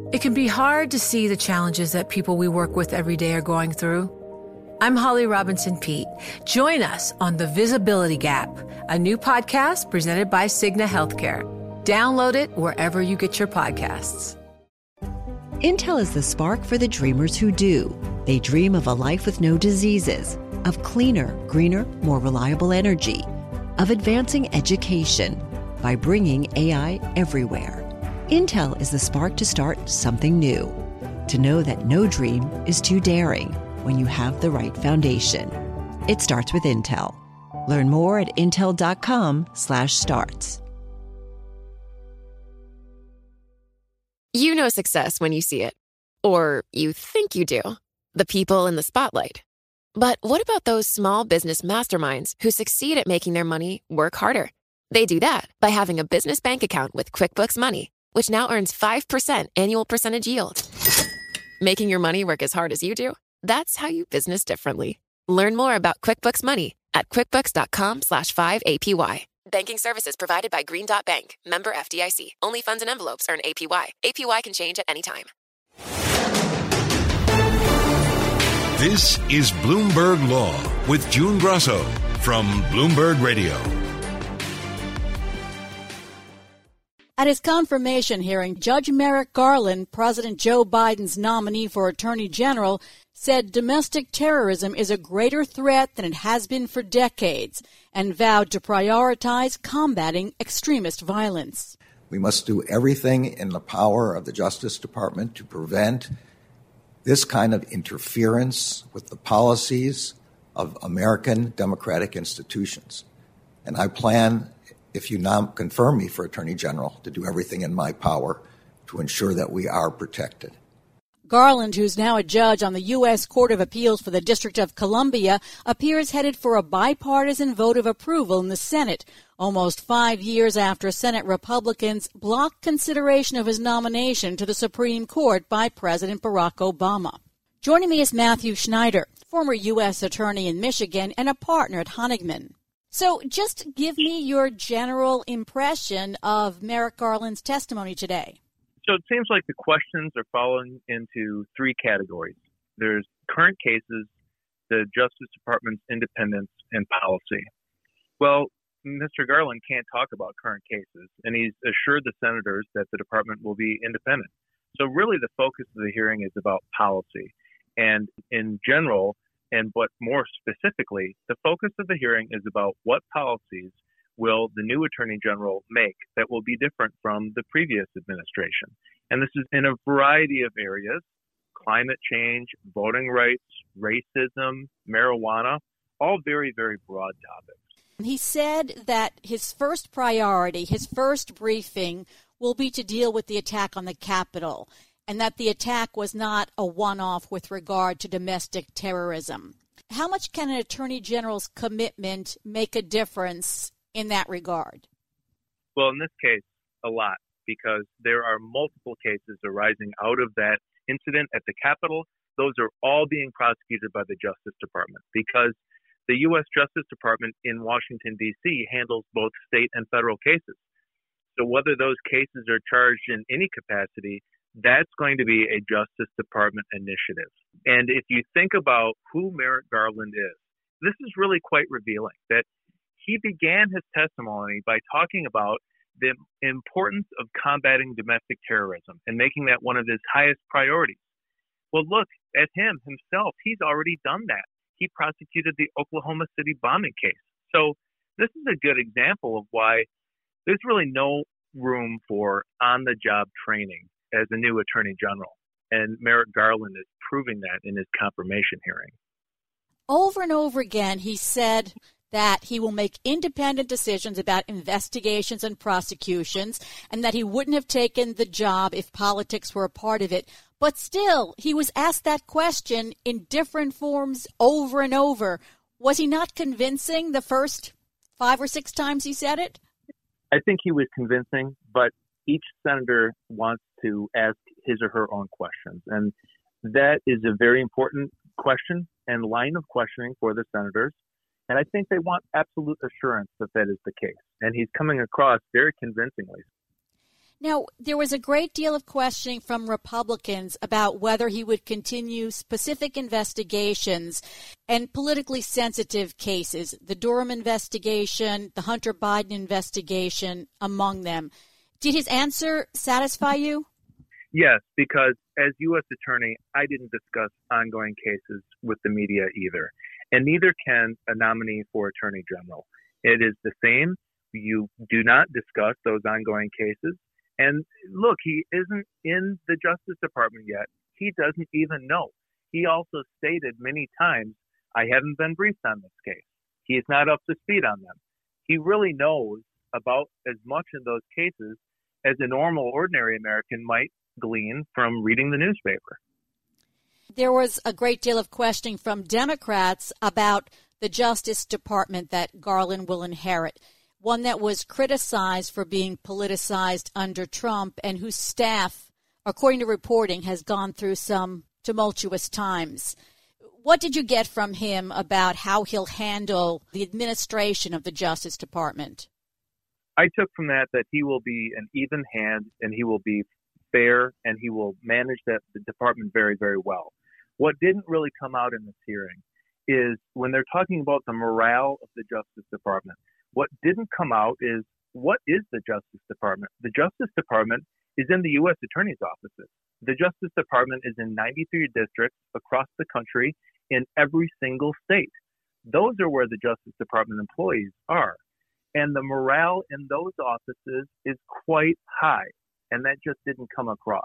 It can be hard to see the challenges that people we work with every day are going through. I'm Holly Robinson Peete. Join us on The Visibility Gap, a new podcast presented by Cigna Healthcare. Download it wherever you get your podcasts. Intel is the spark for the dreamers who do. They dream of a life with no diseases, of cleaner, greener, more reliable energy, of advancing education by bringing AI everywhere. Intel is the spark to start something new, to know that no dream is too daring when you have the right foundation. It starts with Intel. Learn more at intel.com/starts. You know success when you see it. Or you think you do. The people in the spotlight. But what about those small business masterminds who succeed at making their money work harder? They do that by having a business bank account with QuickBooks Money, which now earns 5% annual percentage yield. Making your money work as hard as you do? That's how you business differently. Learn more about QuickBooks Money at quickbooks.com/5APY. Banking services provided by Green Dot Bank. Member FDIC. Only funds and envelopes earn APY. APY can change at any time. This is Bloomberg Law with June Grosso from Bloomberg Radio. At his confirmation hearing, Judge Merrick Garland, President Joe Biden's nominee for Attorney General, said domestic terrorism is a greater threat than it has been for decades and vowed to prioritize combating extremist violence. We must do everything in the power of the Justice Department to prevent this kind of interference with the policies of American democratic institutions. And I plan, if you now confirm me for Attorney General, to do everything in my power to ensure that we are protected. Garland, who's now a judge on the U.S. Court of Appeals for the District of Columbia, appears headed for a bipartisan vote of approval in the Senate, almost 5 years after Senate Republicans blocked consideration of his nomination to the Supreme Court by President Barack Obama. Joining me is Matthew Schneider, former U.S. attorney in Michigan and a partner at Honigman. So just give me your general impression of Merrick Garland's testimony today. So it seems like the questions are falling into three categories. There's current cases, the Justice Department's independence, and policy. Well, Mr. Garland can't talk about current cases, and he's assured the senators that the department will be independent. So really the focus of the hearing is about policy. And in general, but more specifically, the focus of the hearing is about what policies will the new Attorney General make that will be different from the previous administration. And this is in a variety of areas: climate change, voting rights, racism, marijuana, all very, very broad topics. He said that his first priority, his first briefing, will be to deal with the attack on the Capitol, and that the attack was not a one-off with regard to domestic terrorism. How much can an Attorney General's commitment make a difference in that regard? Well, in this case, a lot, because there are multiple cases arising out of that incident at the Capitol. Those are all being prosecuted by the Justice Department because the U.S. Justice Department in Washington, D.C. handles both state and federal cases. So whether those cases are charged in any capacity, that's going to be a Justice Department initiative. And if you think about who Merrick Garland is, this is really quite revealing that he began his testimony by talking about the importance of combating domestic terrorism and making that one of his highest priorities. Well, look at him himself. He's already done that. He prosecuted the Oklahoma City bombing case. So this is a good example of why there's really no room for on-the-job training as a new Attorney General. And Merrick Garland is proving that in his confirmation hearing. Over and over again, he said that he will make independent decisions about investigations and prosecutions, and that he wouldn't have taken the job if politics were a part of it. But still, he was asked that question in different forms over and over. Was he not convincing the first 5 or 6 times he said it? I think he was convincing, but each senator wants to ask his or her own questions. And that is a very important question and line of questioning for the senators. And I think they want absolute assurance that that is the case. And he's coming across very convincingly. Now, there was a great deal of questioning from Republicans about whether he would continue specific investigations and politically sensitive cases, the Durham investigation, the Hunter Biden investigation, among them. Did his answer satisfy you? Yes, because as U.S. Attorney, I didn't discuss ongoing cases with the media either, and neither can a nominee for Attorney General. It is the same. You do not discuss those ongoing cases. And look, he isn't in the Justice Department yet. He doesn't even know. He also stated many times, I haven't been briefed on this case. He is not up to speed on them. He really knows about as much in those cases as a normal, ordinary American might glean from reading the newspaper. There was a great deal of questioning from Democrats about the Justice Department that Garland will inherit, one that was criticized for being politicized under Trump and whose staff, according to reporting, has gone through some tumultuous times. What did you get from him about how he'll handle the administration of the Justice Department? I took from that he will be an even hand and he will be fair and he will manage the department very, very well. What didn't really come out in this hearing is when they're talking about the morale of the Justice Department, what didn't come out is what is the Justice Department? The Justice Department is in the U.S. Attorney's offices. The Justice Department is in 93 districts across the country in every single state. Those are where the Justice Department employees are. And the morale in those offices is quite high, and that just didn't come across.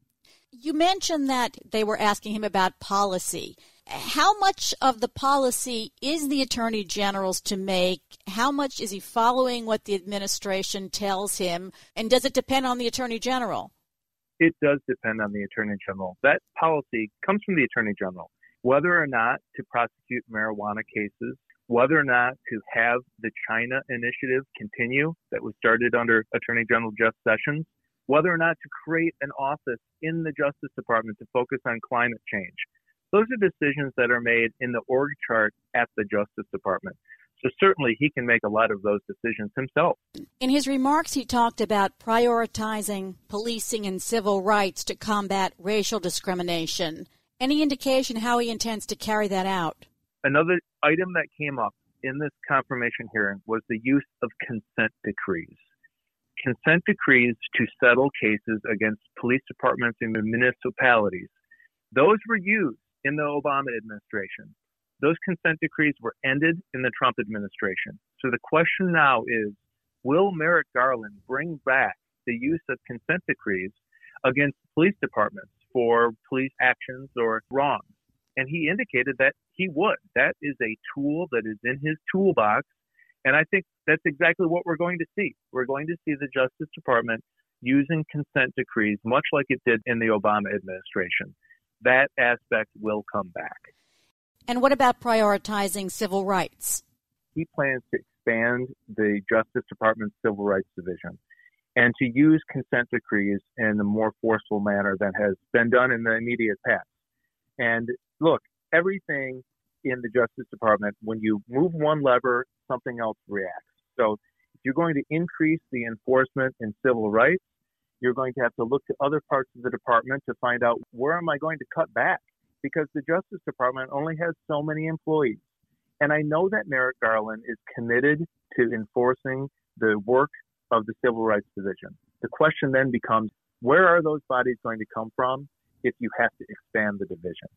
You mentioned that they were asking him about policy. How much of the policy is the Attorney General's to make? How much is he following what the administration tells him? And does it depend on the Attorney General? It does depend on the Attorney General. That policy comes from the Attorney General. Whether or not to prosecute marijuana cases, whether or not to have the China initiative continue that was started under Attorney General Jeff Sessions, whether or not to create an office in the Justice Department to focus on climate change. Those are decisions that are made in the org chart at the Justice Department. So certainly he can make a lot of those decisions himself. In his remarks, he talked about prioritizing policing and civil rights to combat racial discrimination. Any indication how he intends to carry that out? Another item that came up in this confirmation hearing was the use of consent decrees. Consent decrees to settle cases against police departments and municipalities. Those were used in the Obama administration. Those consent decrees were ended in the Trump administration. So the question now is, will Merrick Garland bring back the use of consent decrees against police departments for police actions or wrongs? And he indicated that he would. That is a tool that is in his toolbox. And I think that's exactly what we're going to see. We're going to see the Justice Department using consent decrees, much like it did in the Obama administration. That aspect will come back. And what about prioritizing civil rights? He plans to expand the Justice Department's Civil Rights Division and to use consent decrees in a more forceful manner than has been done in the immediate past. And look, everything in the Justice Department, when you move one lever, something else reacts. So if you're going to increase the enforcement in civil rights, you're going to have to look to other parts of the department to find out where am I going to cut back? Because the Justice Department only has so many employees. And I know that Merrick Garland is committed to enforcing the work of the Civil Rights Division. The question then becomes, where are those bodies going to come from if you have to expand the division?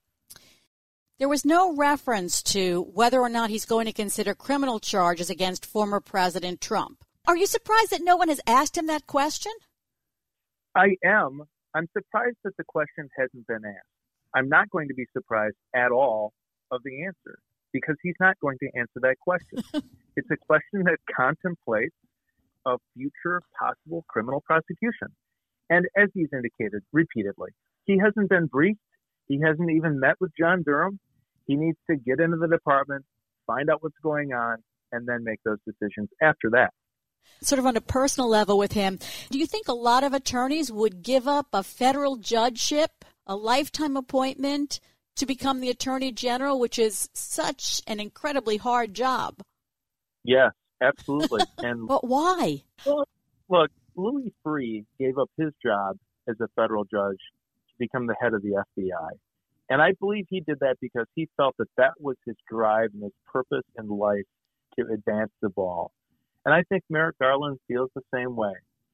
There was no reference to whether or not he's going to consider criminal charges against former President Trump. Are you surprised that no one has asked him that question? I am. I'm surprised that the question hasn't been asked. I'm not going to be surprised at all of the answer because he's not going to answer that question. It's a question that contemplates a future possible criminal prosecution. And as he's indicated repeatedly, he hasn't been briefed. He hasn't even met with John Durham. He needs to get into the department, find out what's going on, and then make those decisions after that. Sort of on a personal level with him, do you think a lot of attorneys would give up a federal judgeship, a lifetime appointment, to become the Attorney General, which is such an incredibly hard job? Yes, absolutely. And but why? Well, look, Louis Freeh gave up his job as a federal judge to become the head of the FBI. And I believe he did that because he felt that that was his drive and his purpose in life to advance the ball. And I think Merrick Garland feels the same way.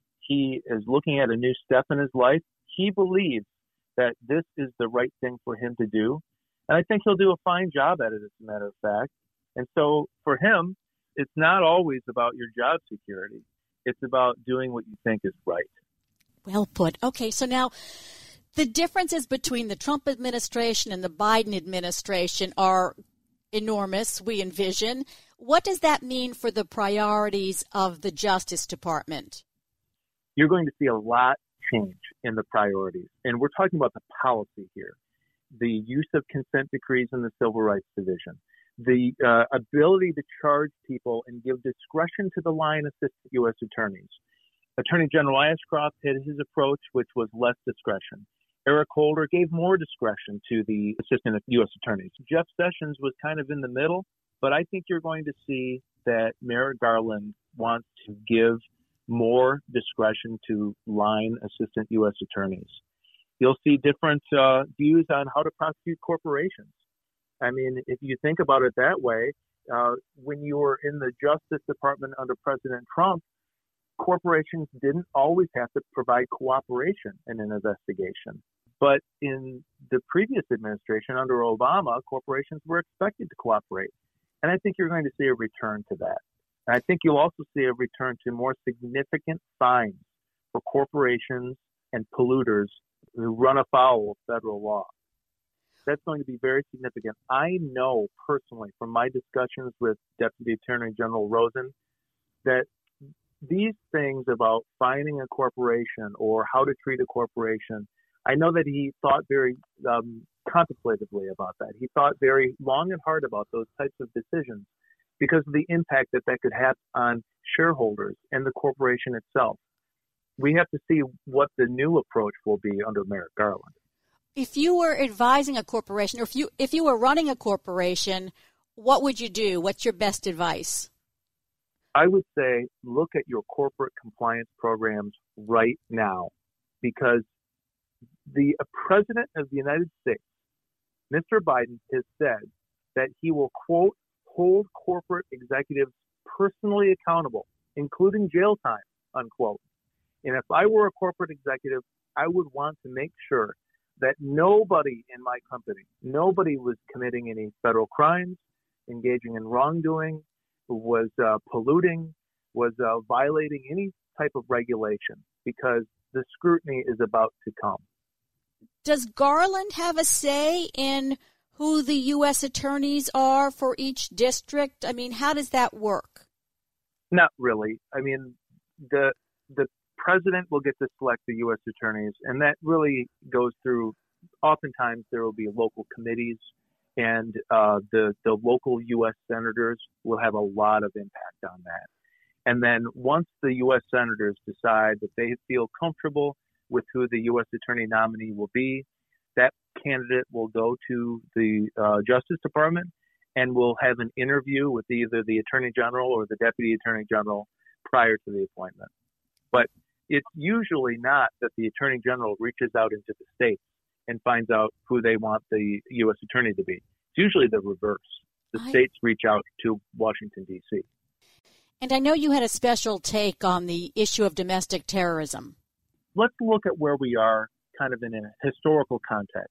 He is looking at a new step in his life. He believes that this is the right thing for him to do. And I think he'll do a fine job at it, as a matter of fact. And so for him, it's not always about your job security. It's about doing what you think is right. Well put. Okay, so now the differences between the Trump administration and the Biden administration are enormous, we envision. What does that mean for the priorities of the Justice Department? You're going to see a lot change in the priorities. And we're talking about the policy here. The use of consent decrees in the Civil Rights Division. The ability to charge people and give discretion to the line assistant U.S. attorneys. Attorney General Ashcroft had his approach, which was less discretion. Eric Holder gave more discretion to the assistant U.S. attorneys. Jeff Sessions was kind of in the middle, but I think you're going to see that Merrick Garland wants to give more discretion to line assistant U.S. attorneys. You'll see different views on how to prosecute corporations. I mean, if you think about it that way, when you were in the Justice Department under President Trump, corporations didn't always have to provide cooperation in an investigation. But in the previous administration under Obama, corporations were expected to cooperate. And I think you're going to see a return to that. And I think you'll also see a return to more significant fines for corporations and polluters who run afoul of federal law. That's going to be very significant. I know personally from my discussions with Deputy Attorney General Rosen that these things about fining a corporation or how to treat a corporation, I know that he thought very contemplatively about that. He thought very long and hard about those types of decisions because of the impact that that could have on shareholders and the corporation itself. We have to see what the new approach will be under Merrick Garland. If you were advising a corporation, or if you were running a corporation, what would you do? What's your best advice? I would say look at your corporate compliance programs right now, because the President of the United States, Mr. Biden, has said that he will, quote, hold corporate executives personally accountable, including jail time, unquote. And if I were a corporate executive, I would want to make sure that nobody in my company, nobody was committing any federal crimes, engaging in wrongdoing, was polluting, was violating any type of regulation, because the scrutiny is about to come. Does Garland have a say in who the U.S. attorneys are for each district? I mean, how does that work? Not really. I mean, the president will get to select the U.S. attorneys, and that really goes through, oftentimes there will be local committees, and the local U.S. senators will have a lot of impact on that. And then once the U.S. senators decide that they feel comfortable with who the U.S. attorney nominee will be, that candidate will go to the Justice Department and will have an interview with either the Attorney General or the Deputy Attorney General prior to the appointment. But it's usually not that the Attorney General reaches out into the states and finds out who they want the U.S. attorney to be. It's usually the reverse. The states reach out to Washington, D.C. And I know you had a special take on the issue of domestic terrorism. Let's look at where we are kind of in a historical context.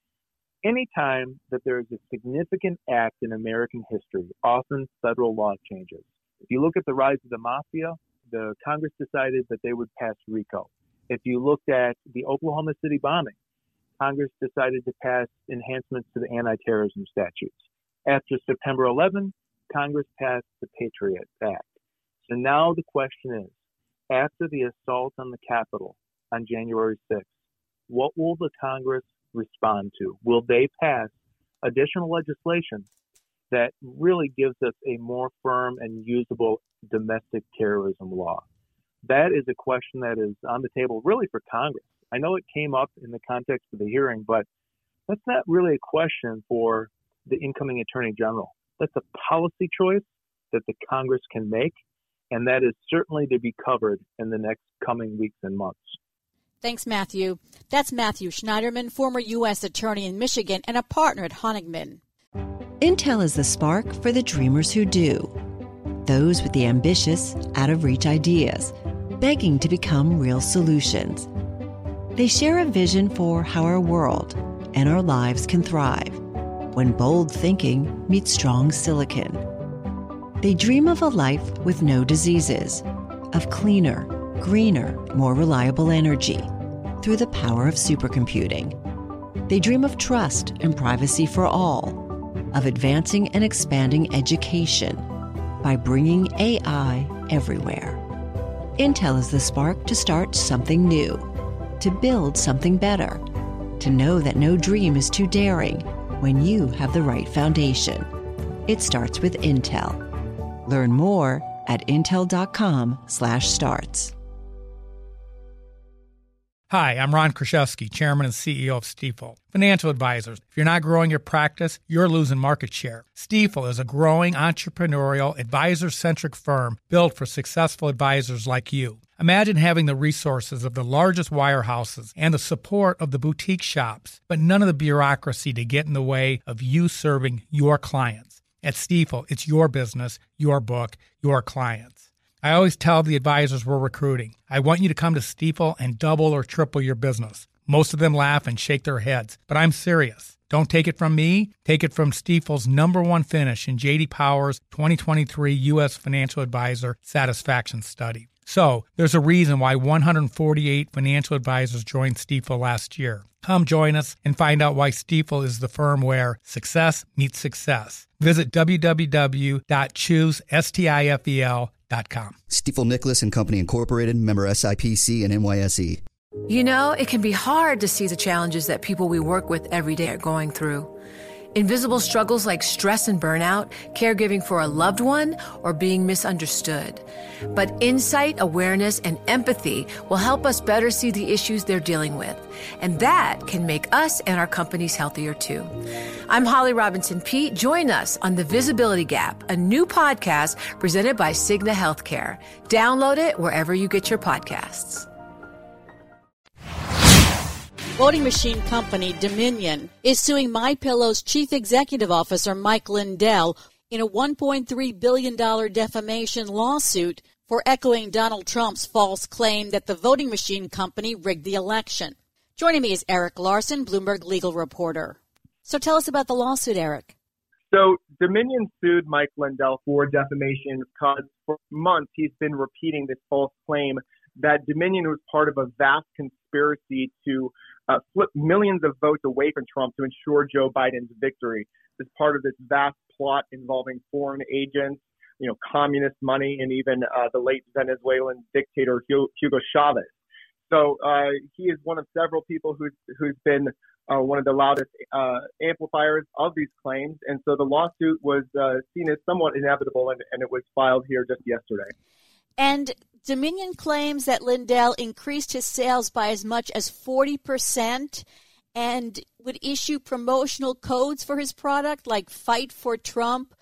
Anytime that there is a significant act in American history, often federal law changes. If you look at the rise of the mafia, the Congress decided that they would pass RICO. If you looked at the Oklahoma City bombing, Congress decided to pass enhancements to the anti-terrorism statutes. After September 11, Congress passed the Patriot Act. So now the question is, after the assault on the Capitol on January 6th, what will the Congress respond to? Will they pass additional legislation that really gives us a more firm and usable domestic terrorism law? That is a question that is on the table really for Congress. I know it came up in the context of the hearing, but that's not really a question for the incoming Attorney General. That's a policy choice that the Congress can make, And that is certainly to be covered in the next coming weeks and months. Thanks, Matthew. That's Matthew Schneiderman, former U.S. Attorney in Michigan and a partner at Honigman. Intel is the spark for the dreamers who do. Those with the ambitious, out-of-reach ideas, begging to become real solutions. They share a vision for how our world and our lives can thrive when bold thinking meets strong silicon. They dream of a life with no diseases, of cleaner, greener, more reliable energy through the power of supercomputing. They dream of trust and privacy for all, of advancing and expanding education by bringing AI everywhere. Intel is the spark to start something new, to build something better, to know that no dream is too daring when you have the right foundation. It starts with Intel. Learn more at intel.com/starts. Hi, I'm Ron Kraszewski, Chairman and CEO of Stifel. Financial advisors, if you're not growing your practice, you're losing market share. Stifel is a growing entrepreneurial, advisor-centric firm built for successful advisors like you. Imagine having the resources of the largest wirehouses and the support of the boutique shops, but none of the bureaucracy to get in the way of you serving your clients. At Stifel, it's your business, your book, your clients. I always tell the advisors we're recruiting, I want you to come to Stifel and double or triple your business. Most of them laugh and shake their heads, but I'm serious. Don't take it from me. Take it from Stifel's #1 finish in J.D. Power's 2023 U.S. Financial Advisor Satisfaction Study. So, there's a reason why 148 financial advisors joined Stifel last year. Come join us and find out why Stifel is the firm where success meets success. Visit www.choosestifel.com. Stifel Nicholas and Company Incorporated, member SIPC and NYSE. You know, it can be hard to see the challenges that people we work with every day are going through. Invisible struggles like stress and burnout, caregiving for a loved one, or being misunderstood. But insight, awareness, and empathy will help us better see the issues they're dealing with. And that can make us and our companies healthier too. I'm Holly Robinson Peete. Join us on The Visibility Gap, a new podcast presented by Cigna Healthcare. Download it wherever you get your podcasts. Voting machine company Dominion is suing MyPillow's chief executive officer, Mike Lindell, in a $1.3 billion defamation lawsuit for echoing Donald Trump's false claim that the voting machine company rigged the election. Joining me is Eric Larson, Bloomberg legal reporter. So tell us about the lawsuit, Eric. So Dominion sued Mike Lindell for defamation because for months he's been repeating this false claim that Dominion was part of a vast conspiracy to flip millions of votes away from Trump to ensure Joe Biden's victory. As part of this vast plot involving foreign agents, communist money, and even the late Venezuelan dictator Hugo Chavez. So he is one of several people who's been one of the loudest amplifiers of these claims. And so the lawsuit was seen as somewhat inevitable, and it was filed here just yesterday. And Dominion claims that Lindell increased his sales by as much as 40% and would issue promotional codes for his product like Fight for Trump,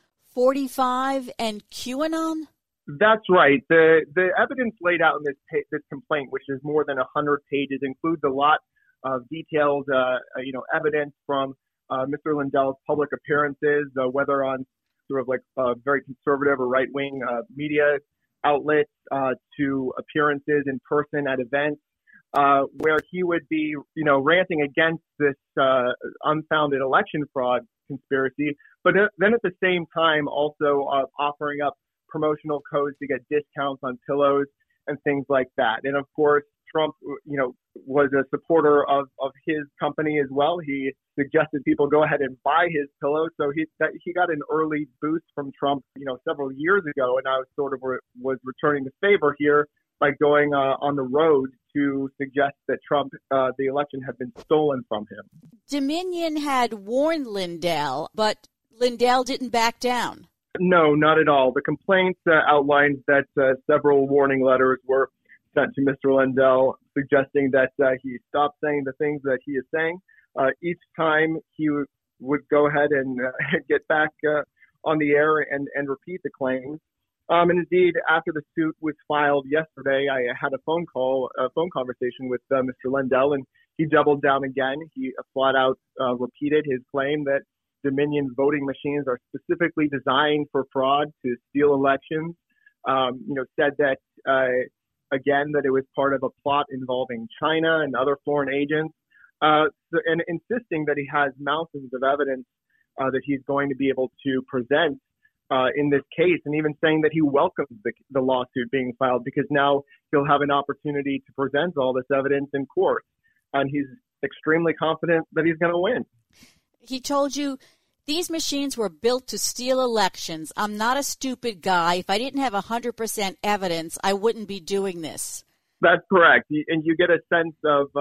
45, and QAnon? That's right. The evidence laid out in this complaint, which is more than 100 pages, includes a lot of detailed, evidence from Mr. Lindell's public appearances, whether on sort of like very conservative or right-wing media outlets to appearances in person at events where he would be, ranting against this unfounded election fraud conspiracy, but then at the same time also offering up promotional codes to get discounts on pillows and things like that. And of course, Trump, was a supporter of his company as well. He suggested people go ahead and buy his pillows. So he got an early boost from Trump, several years ago. And I was returning the favor here by going on the road to suggest that Trump, the election had been stolen from him. Dominion had warned Lindell, but Lindell didn't back down. No, not at all. The complaint outlines that several warning letters were sent to Mr. Lindell suggesting that he stop saying the things that he is saying. Each time he would go ahead and get back on the air and repeat the claims. And indeed, after the suit was filed yesterday, I had a phone conversation with Mr. Lindell, and he doubled down again. He flat out repeated his claim that Dominion's voting machines are specifically designed for fraud to steal elections. Said that, again, that it was part of a plot involving China and other foreign agents, and insisting that he has mountains of evidence that he's going to be able to present in this case, and even saying that he welcomes the lawsuit being filed because now he'll have an opportunity to present all this evidence in court. And he's extremely confident that he's going to win. He told you, these machines were built to steal elections. I'm not a stupid guy. If I didn't have 100% evidence, I wouldn't be doing this. That's correct. And you get a sense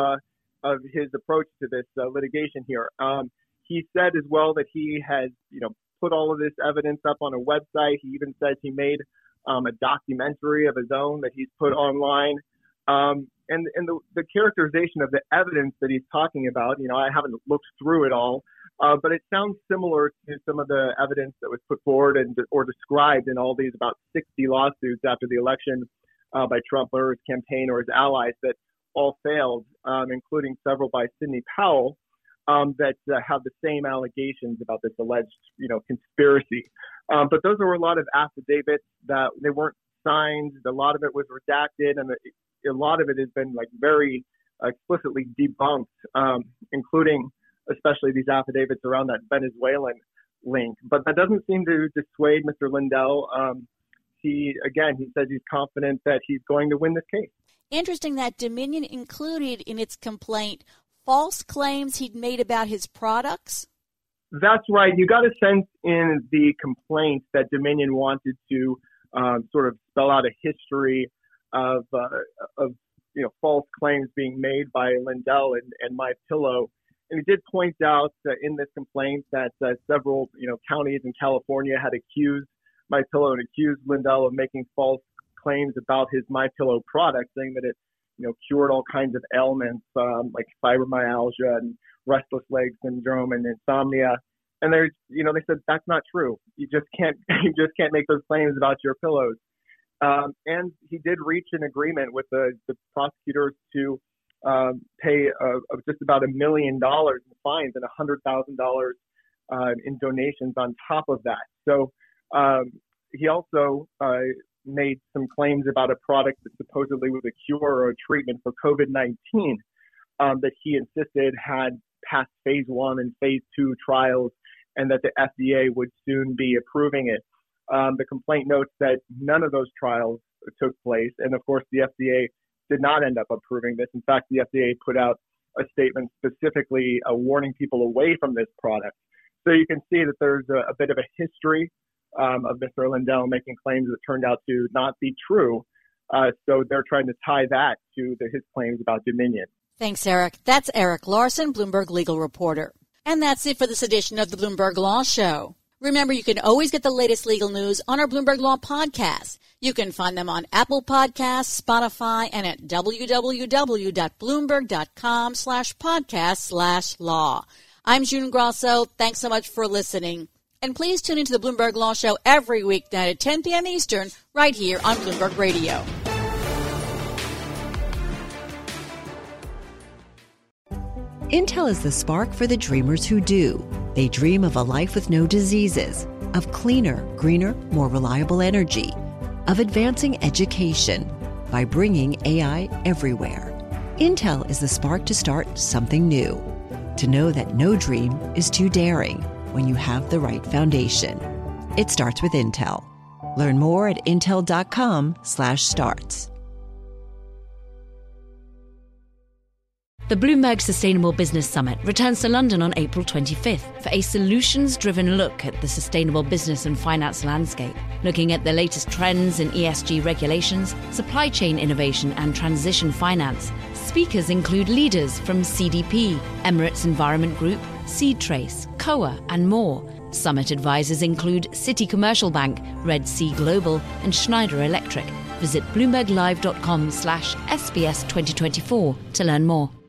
of his approach to this litigation here. He said as well that he has, put all of this evidence up on a website. He even says he made a documentary of his own that he's put online. And the characterization of the evidence that he's talking about, I haven't looked through it all, but it sounds similar to some of the evidence that was put forward or described in all these about 60 lawsuits after the election by Trump or his campaign or his allies that all failed, including several by Sidney Powell, that have the same allegations about this alleged, conspiracy. But those were a lot of affidavits that they weren't signed. A lot of it was redacted, and a lot of it has been very explicitly debunked, including especially these affidavits around that Venezuelan link. But that doesn't seem to dissuade Mr. Lindell. He says he's confident that he's going to win this case. Interesting that Dominion included in its complaint false claims he'd made about his products? That's right. You got a sense in the complaint that Dominion wanted to sort of spell out a history of false claims being made by Lindell and MyPillow. And he did point out in this complaint that several counties in California had accused MyPillow and accused Lindell of making false claims about his MyPillow product, saying that it cured all kinds of ailments like fibromyalgia and restless leg syndrome and insomnia. And they said that's not true. You just can't make those claims about your pillows. And he did reach an agreement with the prosecutors to pay just about $1 million in fines and $100,000 in donations on top of that. So he also made some claims about a product that supposedly was a cure or a treatment for COVID-19 that he insisted had passed phase 1 and phase 2 trials, and that the FDA would soon be approving it. The complaint notes that none of those trials took place, and of course the FDA did not end up approving this. In fact, the FDA put out a statement specifically warning people away from this product. So you can see that there's a bit of a history of Mr. Lindell making claims that turned out to not be true. So they're trying to tie that to his claims about Dominion. Thanks, Eric. That's Eric Larson, Bloomberg legal reporter. And that's it for this edition of the Bloomberg Law Show. Remember, you can always get the latest legal news on our Bloomberg Law podcast. You can find them on Apple Podcasts, Spotify, and at www.bloomberg.com/podcast/law. I'm June Grosso. Thanks so much for listening. And please tune into the Bloomberg Law Show every weeknight at 10 p.m. Eastern, right here on Bloomberg Radio. Intel is the spark for the dreamers who do. They dream of a life with no diseases, of cleaner, greener, more reliable energy, of advancing education by bringing AI everywhere. Intel is the spark to start something new, to know that no dream is too daring when you have the right foundation. It starts with Intel. Learn more at intel.com/starts. The Bloomberg Sustainable Business Summit returns to London on April 25th for a solutions-driven look at the sustainable business and finance landscape, looking at the latest trends in ESG regulations, supply chain innovation and transition finance. Speakers include leaders from CDP, Emirates Environment Group, SeedTrace, COA, and more. Summit advisors include Citi Commercial Bank, Red Sea Global, and Schneider Electric. Visit bloomberglive.com/SBS2024 to learn more.